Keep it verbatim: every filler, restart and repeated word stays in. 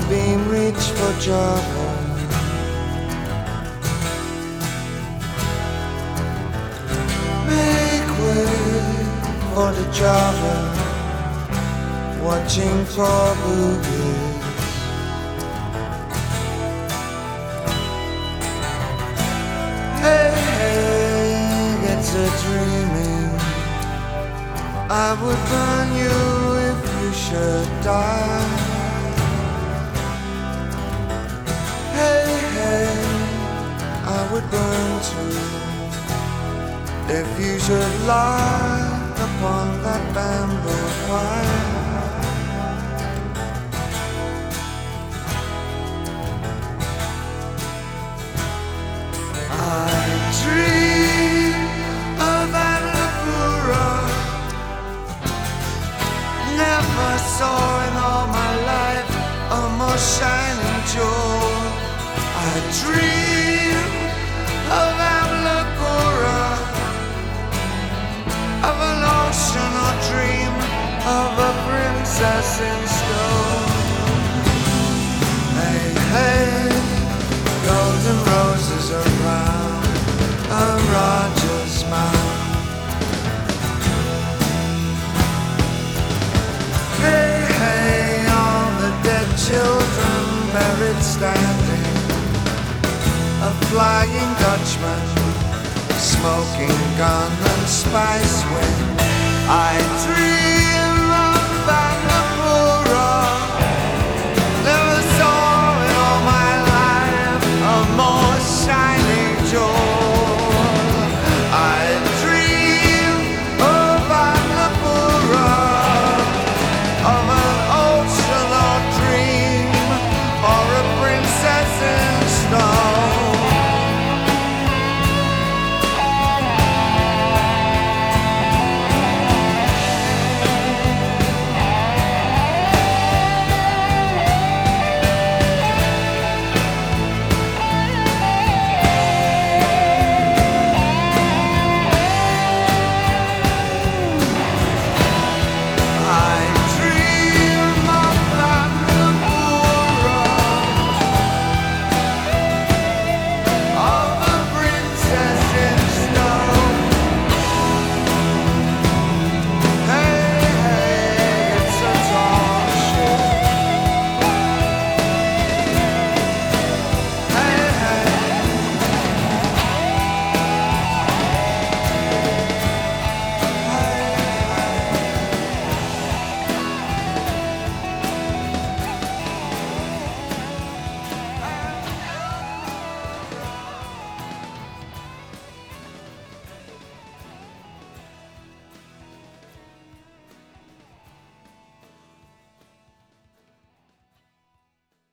beam reach for Java. Make way for the Java, watching for boogies. Hey, hey, it's a dreaming. I would burn you if you should die. Hey, hey, I would burn too if you should lie upon that bamboo wire. I dream of Annapurna. Never saw in all my life a more shining jewel. I dream of Annapurna, of an ocean or dream of a princess in stone. Hey, hey, golden roses around a Roger's mouth. Hey, hey, all the dead children buried standing. A flying Dutchman, smoking gun and spice wind. I dream